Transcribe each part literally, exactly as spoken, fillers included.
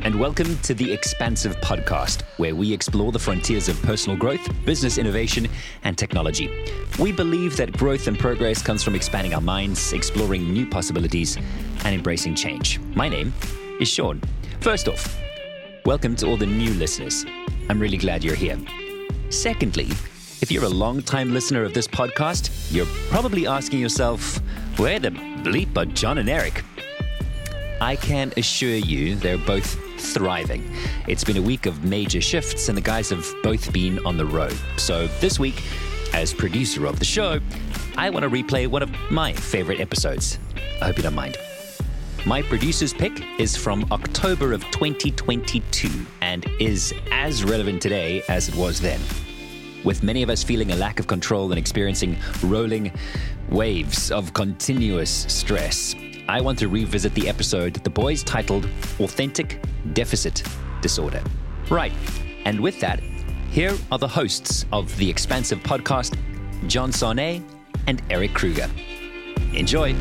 and welcome to the Expansive Podcast, where we explore the frontiers of personal growth, business innovation, and technology. We believe that growth and progress comes from expanding our minds, exploring new possibilities, and embracing change. My name is Sean. First off, welcome to all the new listeners. I'm really glad you're here. Secondly, if you're a long-time listener of this podcast, you're probably asking yourself, where the bleep are John and Eric? I can assure you they're both thriving. It's been a week of major shifts and the guys have both been on the road. So this week, as producer of the show, I want to replay one of my favorite episodes. I hope you don't mind. My producer's pick is from October of twenty twenty-two and is as relevant today as it was then. With many of us feeling a lack of control and experiencing rolling waves of continuous stress, I want to revisit the episode the boys titled Authentic Deficit Disorder. Right, and with that, here are the hosts of the Expansive Podcast, John Sarnay and Eric Kruger. Enjoy.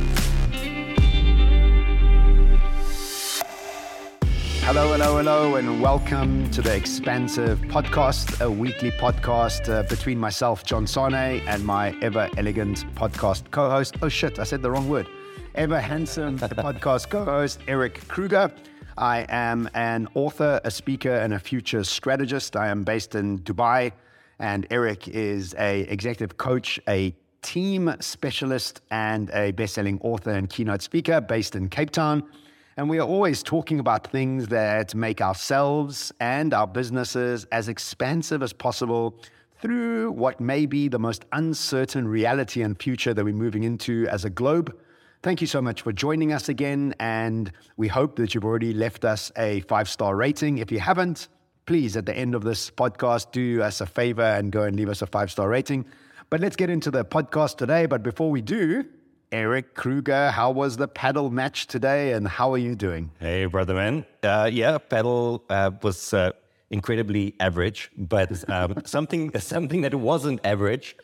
Hello, hello, hello, and welcome to the Expansive Podcast, a weekly podcast uh, between myself, John Sarnay, and my ever elegant podcast co-host. Oh shit, I said the wrong word. Ever handsome podcast co-host, Eric Kruger. I am an author, a speaker, and a future strategist. I am based in Dubai, and Eric is a executive coach, a team specialist, and a best-selling author and keynote speaker based in Cape Town. And we are always talking about things that make ourselves and our businesses as expansive as possible through what may be the most uncertain reality and future that we're moving into as a globe. Thank you so much for joining us again, and we hope that you've already left us a five-star rating. If you haven't, please, at the end of this podcast, do us a favor and go and leave us a five-star rating. But let's get into the podcast today. But before we do, Eric Kruger, how was the paddle match today, and how are you doing? Hey, brother man. Uh, yeah, paddle uh, was uh, incredibly average, but um, something something that wasn't average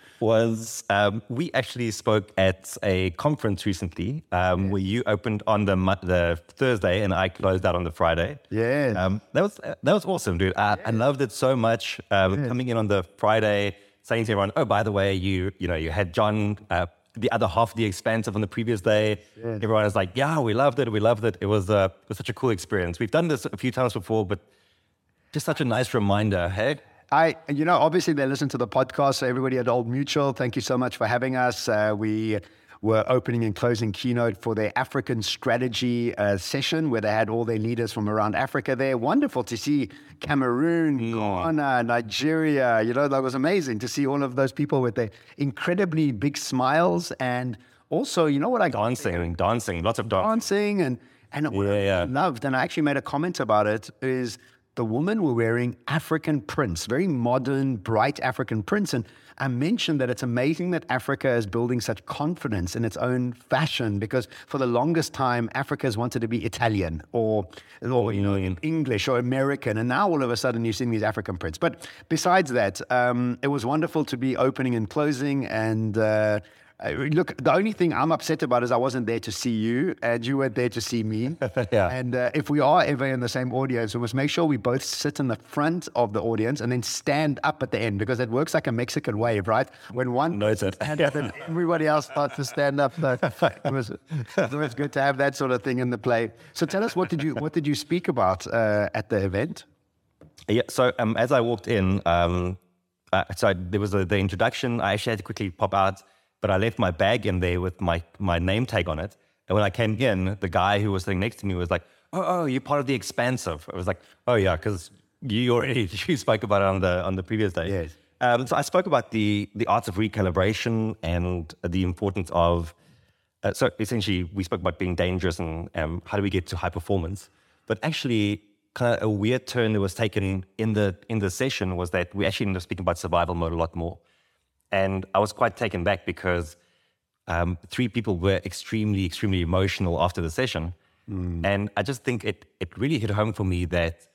was um, we actually spoke at a conference recently um, yeah. where you opened on the the Thursday and I closed out on the Friday. Yeah, um, that was that was awesome, dude. I, yeah. I loved it so much. Um, yeah. Coming in on the Friday, saying to everyone, "Oh, by the way, you you know you had John." Uh, the other half of the Expansive on the previous day. Yeah. Everyone was like, yeah, we loved it. We loved it. It was, uh, it was such a cool experience. We've done this a few times before, but just such a nice reminder. Hey, I, you know, obviously they listen to the podcast. So everybody at Old Mutual, thank you so much for having us. Uh, we were opening and closing keynote for their African strategy uh, session where they had all their leaders from around Africa there. Wonderful to see Cameroon, mm. Ghana, Nigeria. You know, that was amazing to see all of those people with their incredibly big smiles. And also, you know what I dancing, dancing, lots of dancing, dancing, and and what yeah, I yeah. loved. And I actually made a comment about it. Is the women were wearing African prints, very modern, bright African prints. And I mentioned that it's amazing that Africa is building such confidence in its own fashion, because for the longest time, Africa has wanted to be Italian or, or you know, English or American. And now all of a sudden you're seeing these African prints. But besides that, um, it was wonderful to be opening and closing. And uh, look, the only thing I'm upset about is I wasn't there to see you and you weren't there to see me. yeah. And uh, if we are ever in the same audience, we must make sure we both sit in the front of the audience and then stand up at the end, because it works like a Mexican wave, right? When one knows it, and then everybody else starts to stand up. So it was it was good to have that sort of thing in the play. So tell us, what did you what did you speak about uh, at the event? Yeah. So um, as I walked in, um, uh, so there was a, the introduction. I actually had to quickly pop out. But I left my bag in there with my, my name tag on it. And when I came in, the guy who was sitting next to me was like, oh, oh, you're part of the Expansive. I was like, oh, yeah, because you already you spoke about it on the on the previous day. Yes. Um, so I spoke about the, the arts of recalibration and the importance of, uh, so essentially we spoke about being dangerous and um, how do we get to high performance. But actually, kind of a weird turn that was taken in the in the session was that we actually ended up speaking about survival mode a lot more. And I was quite taken back because um, three people were extremely, extremely emotional after the session. Mm. And I just think it it really hit home for me that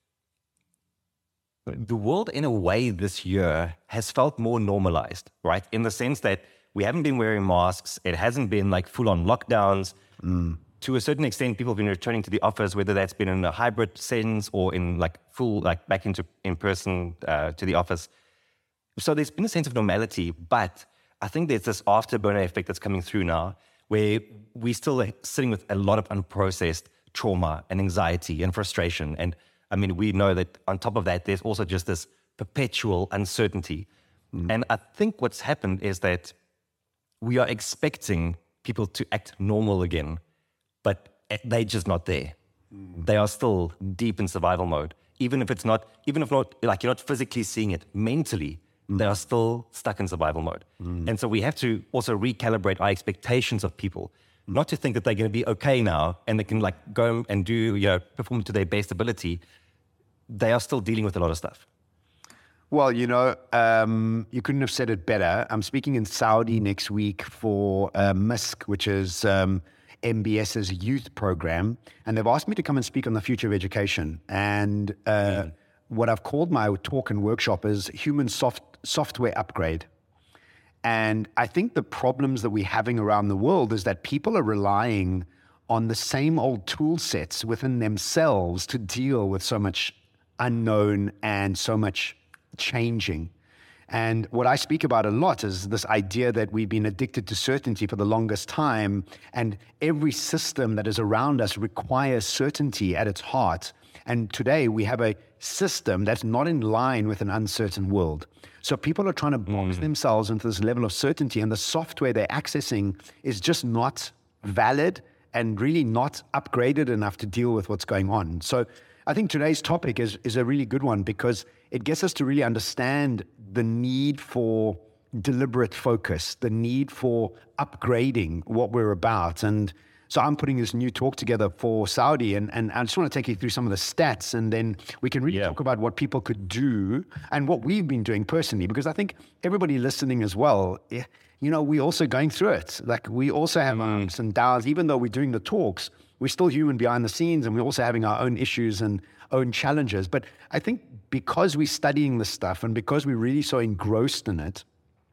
the world, in a way, this year has felt more normalized, right? In the sense that we haven't been wearing masks. It hasn't been like full-on lockdowns. Mm. to a certain extent, people have been returning to the office, whether that's been in a hybrid sense or in like full, like back into in person uh, to the office. So there's been a sense of normality, but I think there's this afterburner effect that's coming through now, where we're still sitting with a lot of unprocessed trauma and anxiety and frustration. And I mean, we know that on top of that, there's also just this perpetual uncertainty. Mm. And I think what's happened is that we are expecting people to act normal again, but they're just not there. Mm. They are still deep in survival mode. Even if it's not, even if not, like you're not physically seeing it, mentally, mm. they are still stuck in survival mode. Mm. And so we have to also recalibrate our expectations of people, mm. not to think that they're going to be okay now and they can like go and do, you know, perform to their best ability. They are still dealing with a lot of stuff. Well, you know, um, you couldn't have said it better. I'm speaking in Saudi next week for uh, M I S C, which is um, MBS's youth program. And they've asked me to come and speak on the future of education. And uh, mm. what I've called my talk and workshop is human soft, software upgrade. And I think the problems that we're having around the world is that people are relying on the same old tool sets within themselves to deal with so much unknown and so much changing. And what I speak about a lot is this idea that we've been addicted to certainty for the longest time, and every system that is around us requires certainty at its heart. And today we have a system that's not in line with an uncertain world. So people are trying to box mm. themselves into this level of certainty, and the software they're accessing is just not valid and really not upgraded enough to deal with what's going on. So I think today's topic is, is a really good one, because it gets us to really understand the need for deliberate focus, the need for upgrading what we're about. And so I'm putting this new talk together for Saudi, and, and I just want to take you through some of the stats, and then we can really yeah. talk about what people could do and what we've been doing personally, because I think everybody listening as well, you know, we're also going through it. Like we also have mm. ups and downs. Even though we're doing the talks, we're still human behind the scenes, and we're also having our own issues and own challenges. But I think because we're studying this stuff and because we're really so engrossed in it,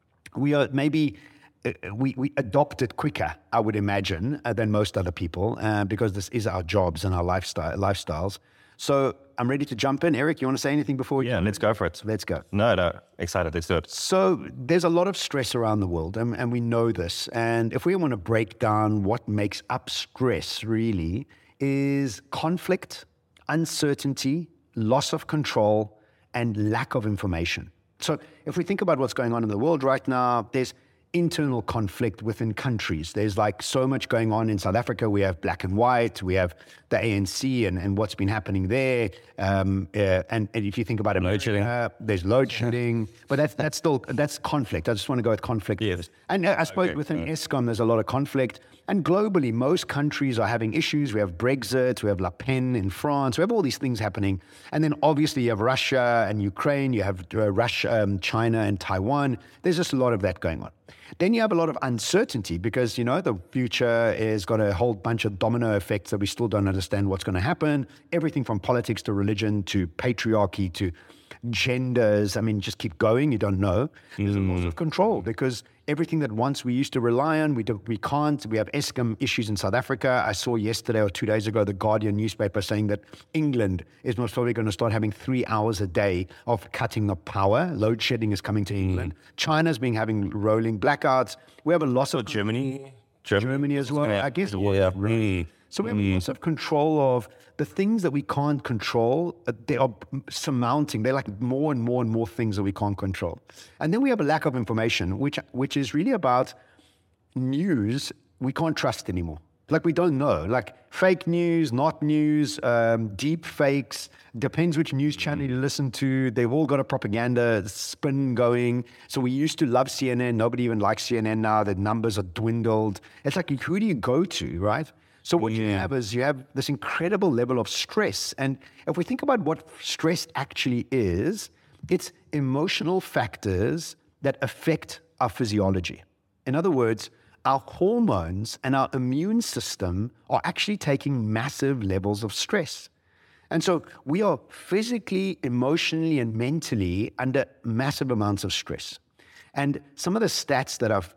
we are maybe uh, we, we adopt it quicker, I would imagine, uh, than most other people, uh, because this is our jobs and our lifestyle lifestyles. So I'm ready to jump in. Eric, you want to say anything before we Yeah, let's go for it. Let's go. No, no, excited. Let's do it. So there's a lot of stress around the world, and, and we know this. And if we want to break down what makes up stress, really, is conflict, uncertainty, loss of control, and lack of information. So if we think about what's going on in the world right now, there's internal conflict within countries. There's like so much going on in South Africa. We have black and white, we have the A N C and, and what's been happening there. Um, uh, and, and if you think about America, uh, there's load shedding, but that's that's still, that's conflict. I just want to go with conflict. Yes. And uh, I suppose okay. within ESCOM, there's a lot of conflict. And globally, most countries are having issues. We have Brexit, we have Le Pen in France, we have all these things happening. And then obviously you have Russia and Ukraine, you have uh, Russia, um, China and Taiwan. There's just a lot of that going on. Then you have a lot of uncertainty because, you know, the future is got a whole bunch of domino effects that we still don't understand what's going to happen. Everything from politics to religion to patriarchy to genders. I mean, just keep going. You don't know. There's mm. a loss of control because everything that once we used to rely on, we do, we can't. We have ESCOM issues in South Africa. I saw yesterday or two days ago, the Guardian newspaper saying that England is most probably going to start having three hours a day of cutting the power. Load shedding is coming to England. Mm. China's been having rolling blackouts. We have a loss so of Germany, Germany, Germany as well. Yeah. I guess. Yeah. Really. So we have mm. lots of control of the things that we can't control. Uh, they are surmounting. They're like more and more and more things that we can't control. And then we have a lack of information, which which is really about news we can't trust anymore. Like we don't know. Like fake news, not news, um, deep fakes. Depends which news channel you listen to. They've all got a propaganda spin going. So we used to love C N N. Nobody even likes C N N now. The numbers are dwindled. It's like, who do you go to, right? So what yeah. you have is you have this incredible level of stress. And if we think about what stress actually is, it's emotional factors that affect our physiology. In other words, our hormones and our immune system are actually taking massive levels of stress. And so we are physically, emotionally, and mentally under massive amounts of stress. And some of the stats that I've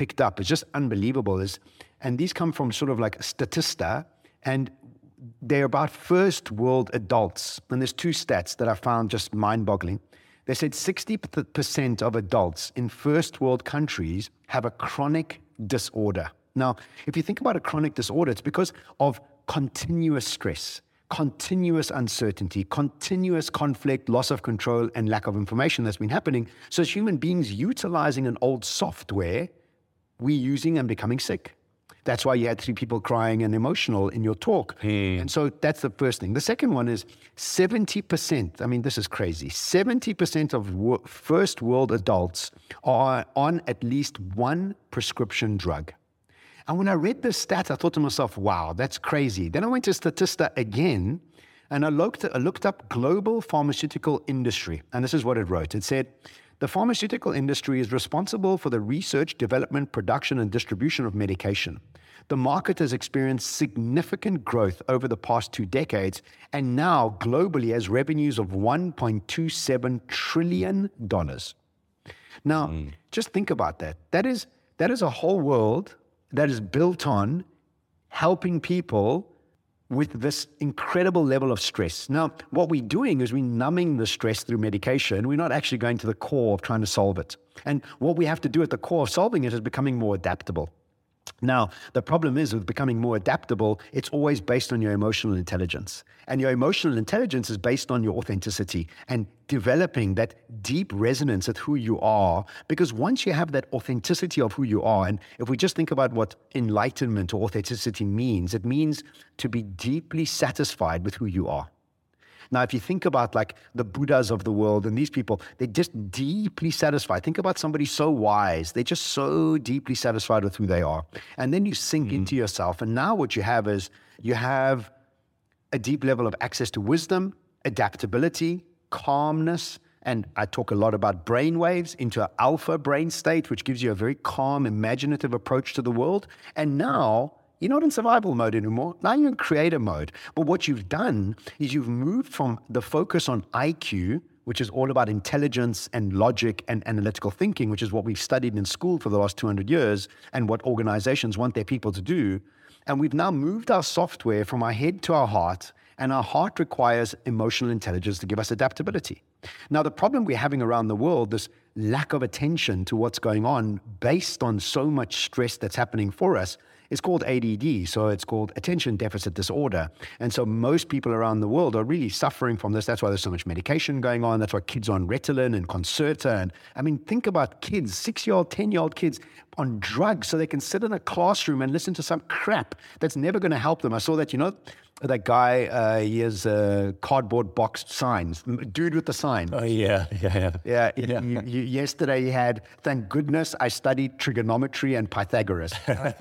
picked up is just unbelievable. Is, and these come from sort of like Statista, and they're about first world adults. And there's two stats that I found just mind-boggling. They said sixty percent of adults in first world countries have a chronic disorder. Now, if you think about a chronic disorder, it's because of continuous stress, continuous uncertainty, continuous conflict, loss of control, and lack of information that's been happening. So as human beings utilizing an old software, we're using and becoming sick. That's why you had three people crying and emotional in your talk. Hmm. And so that's the first thing. The second one is seventy percent. I mean, this is crazy. seventy percent of wo- first world adults are on at least one prescription drug. And when I read this stat, I thought to myself, wow, that's crazy. Then I went to Statista again, and I looked, I looked up global pharmaceutical industry. And this is what it wrote. It said, the pharmaceutical industry is responsible for the research, development, production, and distribution of medication. The market has experienced significant growth over the past two decades, and now globally has revenues of one point two seven trillion dollars. Now, mm. just think about that. That is, that is a whole world that is built on helping people with this incredible level of stress. Now, what we're doing is we're numbing the stress through medication. We're not actually going to the core of trying to solve it. And what we have to do at the core of solving it is becoming more adaptable. Now, the problem is with becoming more adaptable, it's always based on your emotional intelligence. And your emotional intelligence is based on your authenticity and developing that deep resonance at who you are. Because once you have that authenticity of who you are, and if we just think about what enlightenment or authenticity means, it means to be deeply satisfied with who you are. Now, if you think about like the Buddhas of the world and these people, they're just deeply satisfied. Think about somebody so wise. They're just so deeply satisfied with who they are. And then you sink mm-hmm. into yourself. And now what you have is you have a deep level of access to wisdom, adaptability, calmness. And I talk a lot about brain waves into an alpha brain state, which gives you a very calm, imaginative approach to the world. And now you're not in survival mode anymore. Now you're in creator mode. But what you've done is you've moved from the focus on I Q, which is all about intelligence and logic and analytical thinking, which is what we've studied in school for the last two hundred years and what organizations want their people to do. And we've now moved our software from our head to our heart, and our heart requires emotional intelligence to give us adaptability. Now, the problem we're having around the world, this lack of attention to what's going on based on so much stress that's happening for us, it's called A D D, so it's called attention deficit disorder. And so most people around the world are really suffering from this. That's why there's so much medication going on. That's why kids are on Ritalin and Concerta. And I mean, think about kids, six-year-old, ten-year-old kids on drugs so they can sit in a classroom and listen to some crap that's never going to help them. I saw that, you know, that guy, uh, he has uh, cardboard box signs, dude with the sign. Oh, yeah, yeah, yeah. Yeah. You, you, yesterday he had, thank goodness I studied trigonometry and Pythagoras.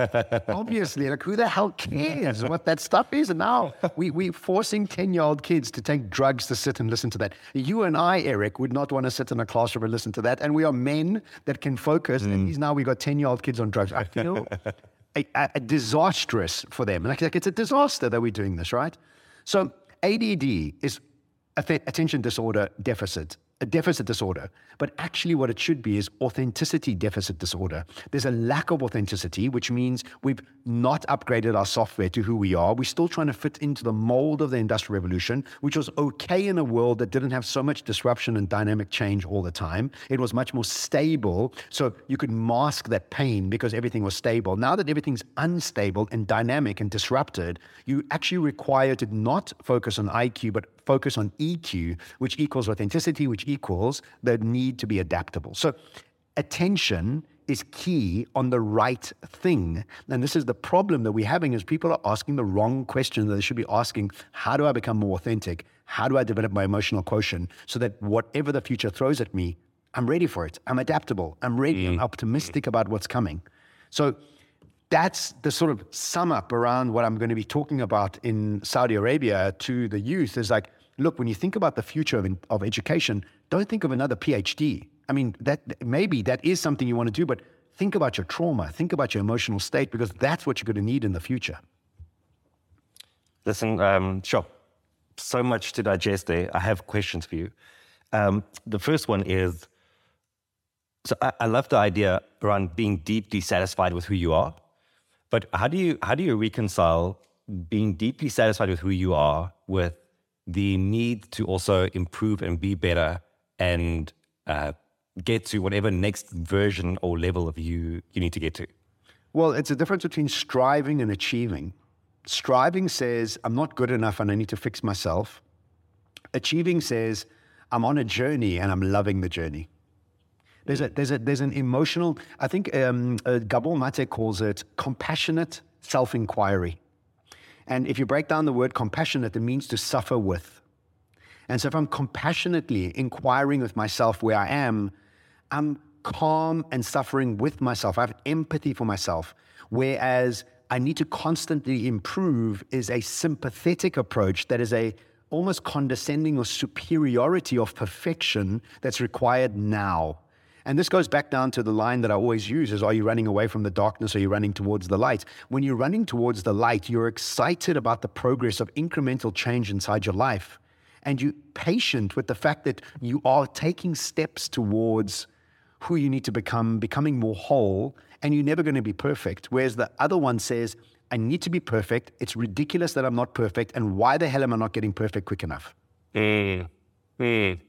Obviously, like who the hell cares what that stuff is? And now we, we're forcing ten-year-old kids to take drugs to sit and listen to that. You and I, Eric, would not want to sit in a classroom and listen to that. And we are men that can focus. Mm. And these now we got ten-year-old kids on drugs. I feel... A, a, a disastrous for them. Like, like it's a disaster that we're doing this, right? So A D D is attention disorder deficit, a deficit disorder. But actually what it should be is authenticity deficit disorder. There's a lack of authenticity, which means we've not upgraded our software to who we are. We're still trying to fit into the mold of the Industrial Revolution, which was okay in a world that didn't have so much disruption and dynamic change all the time. It was much more stable, so you could mask that pain because everything was stable. Now that everything's unstable and dynamic and disrupted, you actually require to not focus on I Q, but focus on E Q, which equals authenticity, which equals the need to be adaptable. So attention is key on the right thing. And this is the problem that we're having is people are asking the wrong question that they should be asking. How do I become more authentic? How do I develop my emotional quotient so that whatever the future throws at me, I'm ready for it. I'm adaptable. I'm ready. Mm. I'm optimistic about what's coming. So that's the sort of sum up around what I'm going to be talking about in Saudi Arabia to the youth is like, look, when you think about the future of, of education, don't think of another PhD. I mean, that maybe that is something you want to do, but think about your trauma, think about your emotional state, because that's what you're going to need in the future. Listen, um, sure, so much to digest there. I have questions for you. Um, the first one is, So I, I love the idea around being deeply satisfied with who you are. But how do you how do you reconcile being deeply satisfied with who you are with the need to also improve and be better and uh, get to whatever next version or level of you you need to get to? Well, it's a difference between striving and achieving. Striving says, I'm not good enough and I need to fix myself. Achieving says, I'm on a journey and I'm loving the journey. There's a there's a there's an emotional, I think um, uh, Gabor Mate calls it compassionate self-inquiry. And if you break down the word compassionate, it means to suffer with. And so if I'm compassionately inquiring with myself where I am, I'm calm and suffering with myself. I have empathy for myself. Whereas I need to constantly improve is a sympathetic approach that is a almost condescending or superiority of perfection that's required now. And this goes back down to the line that I always use is, are you running away from the darkness or are you running towards the light? When you're running towards the light, you're excited about the progress of incremental change inside your life. And you're patient with the fact that you are taking steps towards who you need to become, becoming more whole, and you're never going to be perfect. Whereas the other one says, I need to be perfect. It's ridiculous that I'm not perfect. And why the hell am I not getting perfect quick enough? Mm. Mm.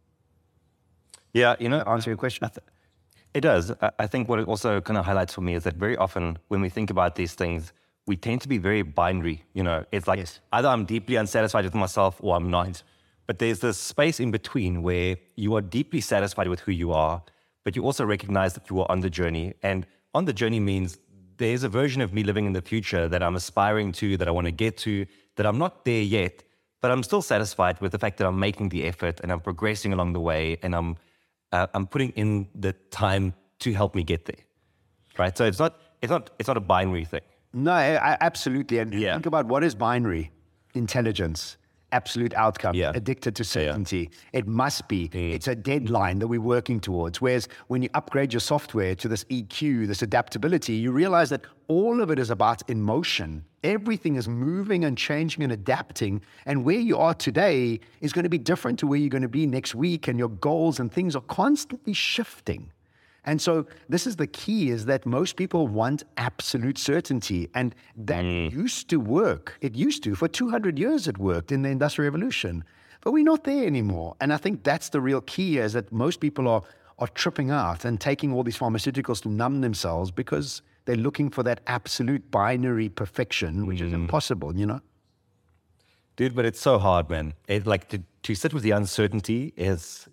Yeah, you know, Answer your question. It does. I think what it also kind of highlights for me is that very often when we think about these things, we tend to be very binary. You know, it's like Yes. either I'm deeply unsatisfied with myself or I'm not. But there's this space in between where you are deeply satisfied with who you are, but you also recognize that you are on the journey. And on the journey means there's a version of me living in the future that I'm aspiring to, that I want to get to, that I'm not there yet, but I'm still satisfied with the fact that I'm making the effort and I'm progressing along the way and I'm Uh, I'm putting in the time to help me get there, right? So it's not, it's not, it's not a binary thing. No, I, I- absolutely. And Yeah. think about what is binary? Intelligence, absolute outcome, Yeah. addicted to certainty. It must be. It's a deadline that we're working towards. Whereas when you upgrade your software to this E Q, this adaptability, you realize that all of it is about emotion. Everything is moving and changing and adapting. And where you are today is going to be different to where you're going to be next week. And your goals and things are constantly shifting. And so this is the key, is that most people want absolute certainty. And that used to work. It used to. For two hundred years it worked in the Industrial Revolution. But we're not there anymore. And I think that's the real key, is that most people are, are tripping out and taking all these pharmaceuticals to numb themselves because they're looking for that absolute binary perfection, which is impossible, you know? Dude, but it's so hard, man. It, like to, to sit with the uncertainty is,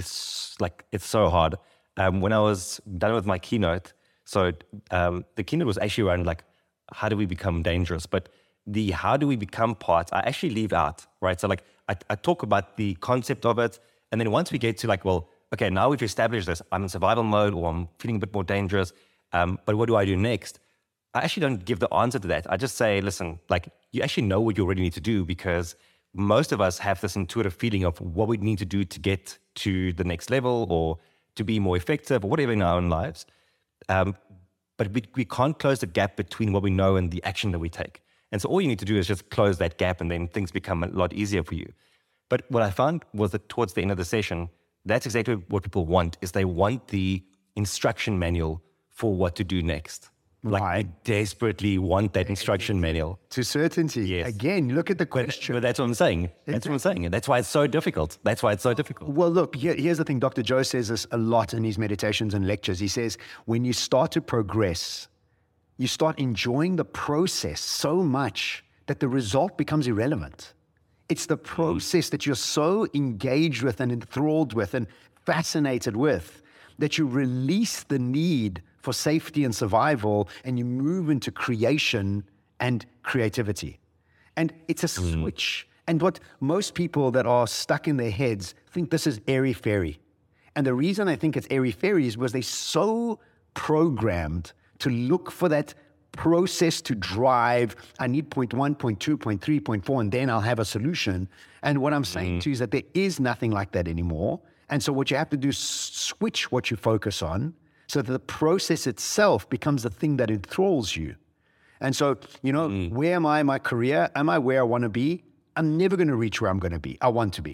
is like, it's so hard. Um, when I was done with my keynote, so um, the keynote was actually around like, how do we become dangerous? But the how do we become part, I actually leave out, right? So like, I, I talk about the concept of it. And then once we get to like, well, okay, now we've established this, I'm in survival mode or I'm feeling a bit more dangerous. Um, but what do I do next? I actually don't give the answer to that. I just say, listen, like you actually know what you already need to do, because most of us have this intuitive feeling of what we need to do to get to the next level or to be more effective or whatever in our own lives. Um, but we, we can't close the gap between what we know and the action that we take. And so all you need to do is just close that gap and then things become a lot easier for you. But what I found was that towards the end of the session, that's exactly what people want, is they want the instruction manual for what to do next. Like Right. they desperately want that instruction manual. To certainty. Yes. Again, look at the But, question. but that's what I'm saying. That's what I'm saying. And that's why it's so difficult. That's why it's so difficult. Well, look, here, here's the thing. Doctor Joe says this a lot in his meditations and lectures. He says, when you start to progress, you start enjoying the process so much that the result becomes irrelevant. It's the process that you're so engaged with and enthralled with and fascinated with that you release the need for safety and survival, and you move into creation and creativity. And it's a switch. And what most people that are stuck in their heads think this is airy-fairy. And the reason I think it's airy-fairy is because they're so programmed to look for that process to drive, I need point one, point two, point three, point four, and then I'll have a solution. And what I'm saying to you is that there is nothing like that anymore. And so what you have to do is switch what you focus on so that the process itself becomes the thing that enthralls you. And so, you know, where am I in my career? Am I where I want to be? I'm never going to reach where I'm going to be. I want to be.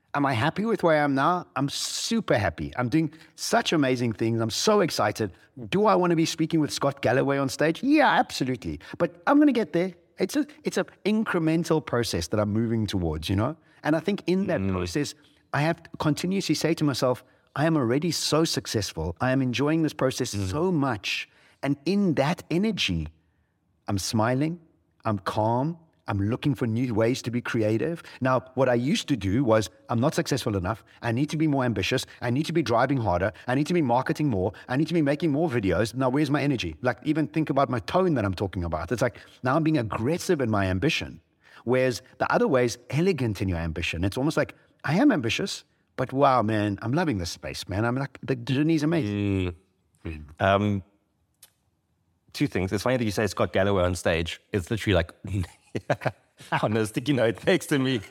Am I happy with where I am now? I'm super happy. I'm doing such amazing things. I'm so excited. Do I want to be speaking with Scott Galloway on stage? Yeah, absolutely. But I'm going to get there. It's a it's an incremental process that I'm moving towards, you know? And I think in that mm. process, I have to continuously say to myself, I am already so successful. I am enjoying this process mm. so much. And in that energy, I'm smiling, I'm calm, I'm looking for new ways to be creative. Now, what I used to do was, I'm not successful enough. I need to be more ambitious. I need to be driving harder. I need to be marketing more. I need to be making more videos. Now, where's my energy? Like, even think about my tone that I'm talking about. It's like, now I'm being aggressive in my ambition. Whereas the other way is elegant in your ambition. It's almost like, I am ambitious, but wow, man, I'm loving this space, man. I'm like, the journey is amazing. Mm. Um, two things. It's funny that you say Scott Galloway on stage. It's literally like... on a sticky note next to me.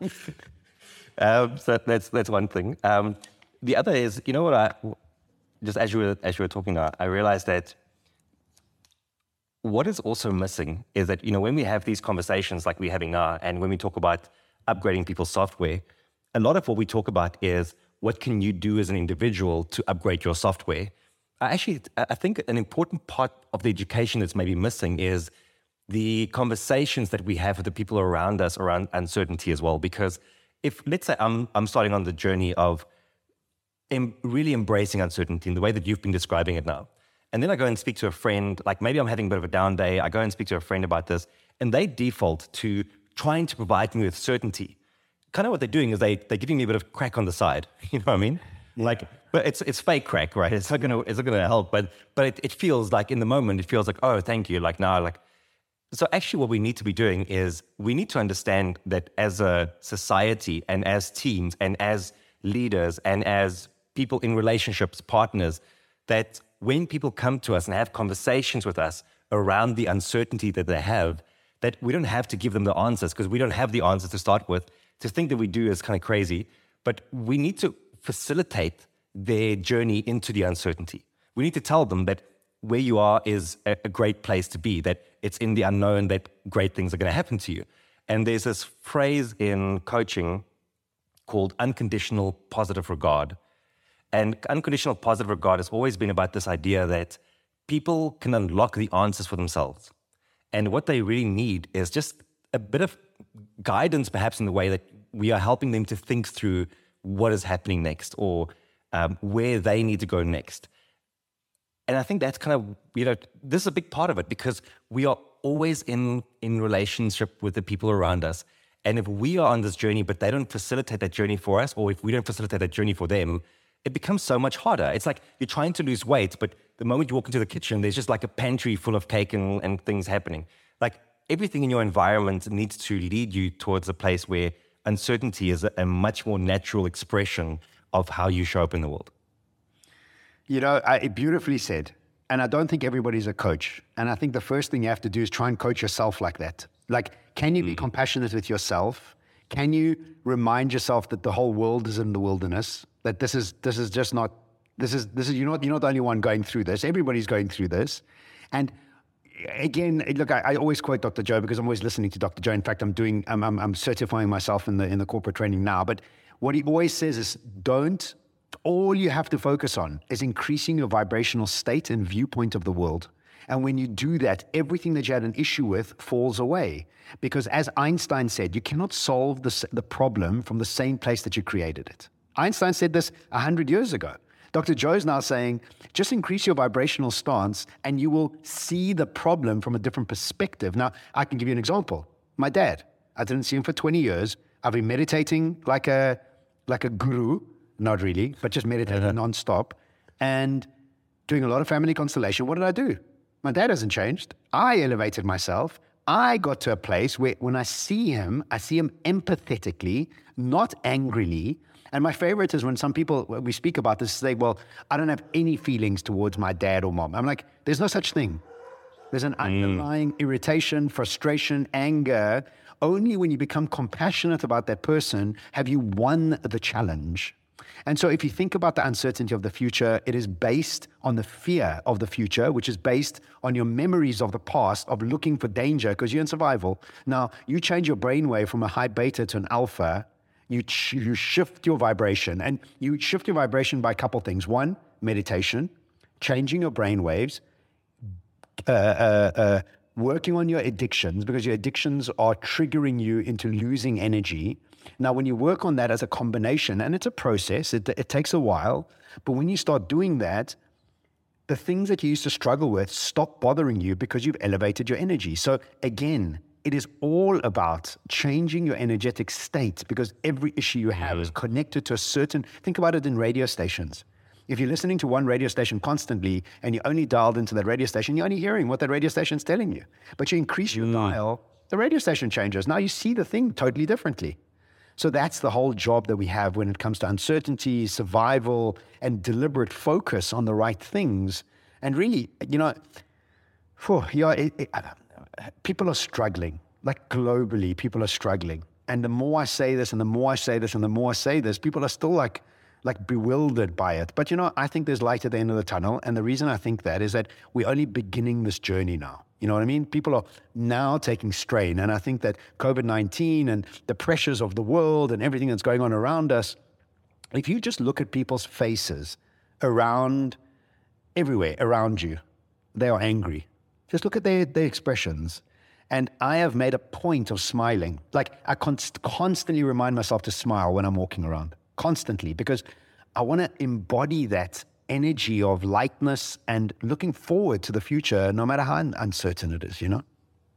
um, so that's that's one thing. Um, the other is, you know what? I just as you were as you were talking now, I realized that what is also missing is that, you know, when we have these conversations like we're having now, and when we talk about upgrading people's software, a lot of what we talk about is what can you do as an individual to upgrade your software. I actually, I think an important part of the education that's maybe missing is the conversations that we have with the people around us around uncertainty as well. Because if, let's say I'm I'm starting on the journey of em- really embracing uncertainty in the way that you've been describing it now, and then I go and speak to a friend, like maybe I'm having a bit of a down day, I go and speak to a friend about this, and they default to trying to provide me with certainty. Kind of what they're doing is they, they're giving me a bit of crack on the side. You know what I mean? Yeah. Like, but it's it's fake crack, right? It's not gonna it's not gonna help, but but it, it feels like in the moment, it feels like, oh, thank you. Like now, like, so actually what we need to be doing is we need to understand that as a society and as teams and as leaders and as people in relationships, partners, that when people come to us and have conversations with us around the uncertainty that they have, that we don't have to give them the answers because we don't have the answers to start with. To think that we do is kind of crazy, but we need to facilitate their journey into the uncertainty. We need to tell them that where you are is a, a great place to be, that it's in the unknown that great things are going to happen to you. And there's this phrase in coaching called unconditional positive regard. And unconditional positive regard has always been about this idea that people can unlock the answers for themselves. And what they really need is just a bit of guidance, perhaps in the way that we are helping them to think through what is happening next or um, where they need to go next. And I think that's kind of, you know, this is a big part of it because we are always in, in relationship with the people around us. And if we are on this journey, but they don't facilitate that journey for us, or if we don't facilitate that journey for them, it becomes so much harder. It's like you're trying to lose weight, but the moment you walk into the kitchen, there's just like a pantry full of cake and, and things happening. Like everything in your environment needs to lead you towards a place where uncertainty is a, a much more natural expression of how you show up in the world. You know, I, beautifully said. And I don't think everybody's a coach. And I think the first thing you have to do is try and coach yourself like that. Like, can you be mm. compassionate with yourself? Can you remind yourself that the whole world is in the wilderness? That this is this is just not this is this is you're not you're not the only one going through this. Everybody's going through this. And again, look, I, I always quote Doctor Joe because I'm always listening to Doctor Joe. In fact, I'm doing I'm, I'm I'm certifying myself in the in the corporate training now. But what he always says is, don't. All you have to focus on is increasing your vibrational state and viewpoint of the world. And when you do that, everything that you had an issue with falls away. Because as Einstein said, you cannot solve the, the problem from the same place that you created it. Einstein said this one hundred years ago. Doctor Joe is now saying, just increase your vibrational stance and you will see the problem from a different perspective. Now, I can give you an example. My dad, I didn't see him for twenty years. I've been meditating like a like a guru. Not really, but just meditating uh-huh. nonstop and doing a lot of family constellation. What did I do? My dad hasn't changed. I elevated myself. I got to a place where when I see him, I see him empathetically, not angrily. And my favorite is when some people, when we speak about this, say, well, I don't have any feelings towards my dad or mom. I'm like, there's no such thing. There's an mm. underlying irritation, frustration, anger. Only when you become compassionate about that person have you won the challenge. And so if you think about the uncertainty of the future, it is based on the fear of the future, which is based on your memories of the past of looking for danger because you're in survival. Now, you change your brainwave from a high beta to an alpha, You, ch- you shift your vibration, and you shift your vibration by a couple things. One, meditation, changing your brain waves, uh, uh, uh, working on your addictions, because your addictions are triggering you into losing energy. Now, when you work on that as a combination, and it's a process, it, it takes a while, but when you start doing that, the things that you used to struggle with stop bothering you because you've elevated your energy. So again, it is all about changing your energetic state, because every issue you have is connected to a certain, think about it in radio stations. If you're listening to one radio station constantly and you're only dialed into that radio station, you're only hearing what that radio station's telling you. But you increase your dial, the radio station changes. Now you see the thing totally differently. So that's the whole job that we have when it comes to uncertainty, survival, and deliberate focus on the right things. And really, you know, whew, yeah, it, it, people are struggling. Like globally, people are struggling. And the more I say this, and the more I say this, and the more I say this, people are still like, like bewildered by it. But, you know, I think there's light at the end of the tunnel. And the reason I think that is that we're only beginning this journey now. You know what I mean? People are now taking strain. And I think that COVID nineteen and the pressures of the world and everything that's going on around us, if you just look at people's faces around, everywhere around you, they are angry. Just look at their, their expressions. And I have made a point of smiling. Like I const- constantly remind myself to smile when I'm walking around. Constantly, because I want to embody that energy of lightness and looking forward to the future, no matter how un- uncertain it is, you know?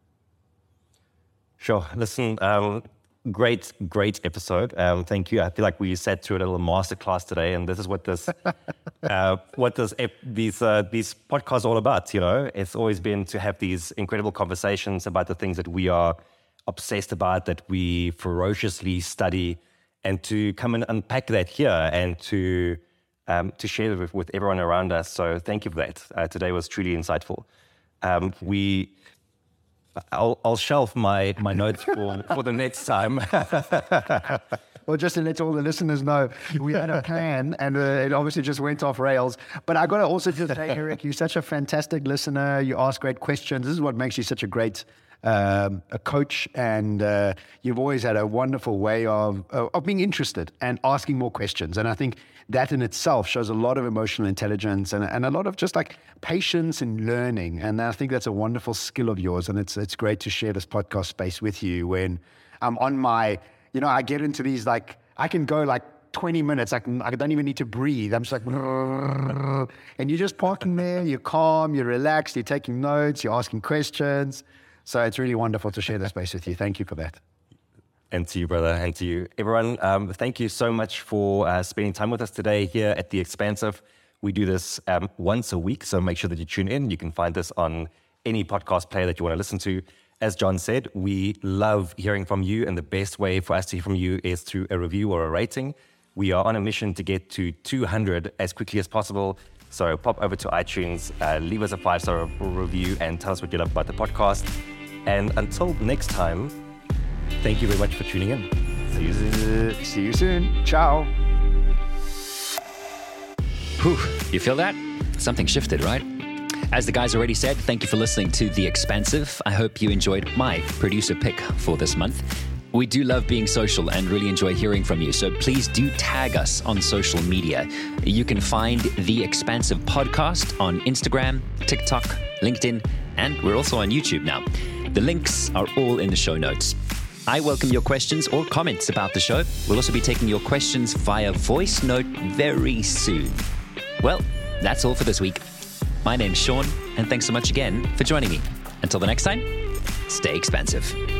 Sure. Listen, um, great, great episode. Um, thank you. I feel like we sat through a little masterclass today, and this is what this, uh, what this, ep- these, uh, these podcasts are all about. You know, it's always been to have these incredible conversations about the things that we are obsessed about, that we ferociously study, and to come and unpack that here and to um, to share it with, with everyone around us. So thank you for that. Uh, today was truly insightful. Um, we, I'll, I'll shelf my my notes for, for the next time. Well, just to let all the listeners know, we had a plan and uh, it obviously just went off rails. But I got to also just say, Eric, you're such a fantastic listener. You ask great questions. This is what makes you such a great Um, a coach, and uh, you've always had a wonderful way of uh, of being interested and asking more questions. And I think that in itself shows a lot of emotional intelligence and, and a lot of just like patience and learning. And I think that's a wonderful skill of yours. And it's it's great to share this podcast space with you when I'm on my, you know, I get into these like, I can go like twenty minutes, I, can, I don't even need to breathe. I'm just like, and you're just parking there, you're calm, you're relaxed, you're taking notes, you're asking questions. So it's really wonderful to share this space with you. Thank you for that. And to you, brother, and to you. Everyone, um, thank you so much for uh, spending time with us today here at The Expansive. We do this um, once a week, so make sure that you tune in. You can find this on any podcast player that you want to listen to. As John said, we love hearing from you, and the best way for us to hear from you is through a review or a rating. We are on a mission to get to two hundred as quickly as possible. So pop over to iTunes, uh, leave us a five-star review, and tell us what you love about the podcast. And until next time, thank you very much for tuning in. See you soon. See you soon. Ciao. Whew, you feel that? Something shifted, right? As the guys already said, thank you for listening to The Expansive. I hope you enjoyed my producer pick for this month. We do love being social and really enjoy hearing from you. So please do tag us on social media. You can find The Expansive Podcast on Instagram, TikTok, LinkedIn, and we're also on YouTube now. The links are all in the show notes. I welcome your questions or comments about the show. We'll also be taking your questions via voice note very soon. Well, that's all for this week. My name's Sean, and thanks so much again for joining me. Until the next time, stay expansive.